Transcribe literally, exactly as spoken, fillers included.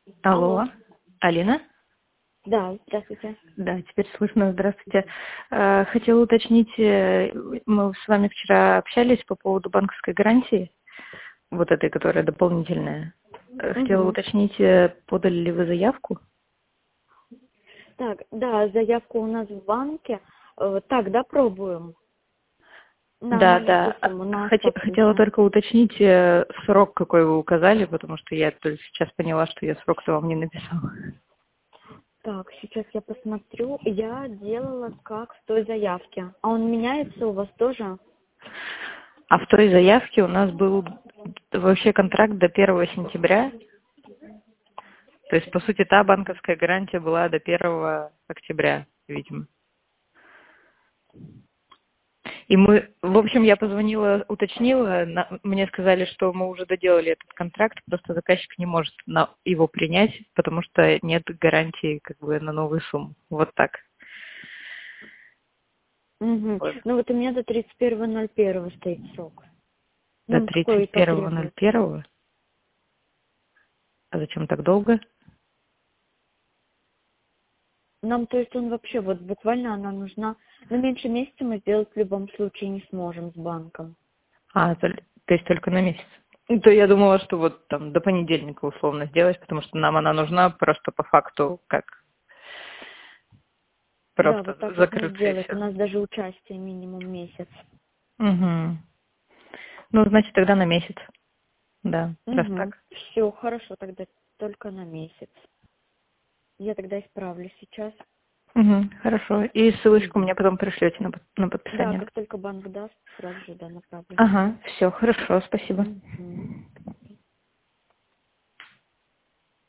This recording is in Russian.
Алло, Алло. Алина? Да, здравствуйте. Да, теперь слышно. Здравствуйте. Э, Хотела уточнить, э, мы с вами вчера общались по поводу банковской гарантии, вот этой, которая дополнительная. Э, Хотела Угу. уточнить, э, подали ли вы заявку? Так, да, заявка у нас в банке. Э, Так, да, пробуем. На Да, да. маленькую сумму, на Хоте- Хотела собственную. только уточнить э, срок, какой вы указали, потому что я только сейчас поняла, что я срок-то вам не написала. Так, сейчас я посмотрю. Я делала как в той заявке. А он меняется у вас тоже? А в той заявке у нас был вообще контракт до первого сентября. То есть, по сути, та банковская гарантия была до первого октября, видимо. И мы, в общем, я позвонила, уточнила, на- мне сказали, что мы уже доделали этот контракт, просто заказчик не может на- его принять, потому что нет гарантии как бы на новую сумму. Вот так. Угу. Вот. Ну вот у меня до тридцать первого ноль первого стоит срок. До Нам какой тридцать первого ноль потребуется? первого. А зачем так долго? Нам, то есть он вообще, вот буквально она нужна. Но меньше месяца мы сделать в любом случае не сможем с банком. А, то, то есть только на месяц. Ну, то я думала, что вот там до понедельника условно сделать, потому что нам она нужна просто по факту как Да, просто вот так можно закрыться и сделать. У все. нас даже участие минимум месяц. Угу. Ну, значит, тогда на месяц. Да, раз Угу. так. Все, хорошо, тогда только на месяц. Я тогда исправлю сейчас. Угу, хорошо. И ссылочку Угу. мне потом пришлете на, под- на Да, подписание. как только банк даст, сразу же, да, направлю. Ага, все, хорошо, спасибо. Угу.